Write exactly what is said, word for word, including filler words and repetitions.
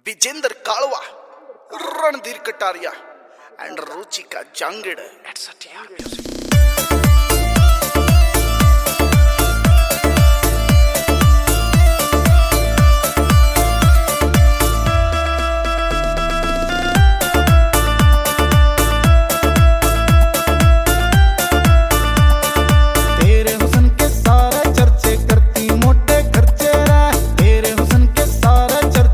Vijendra Kalwa, Randhir Kataria and Ruchika Jangar at T R music.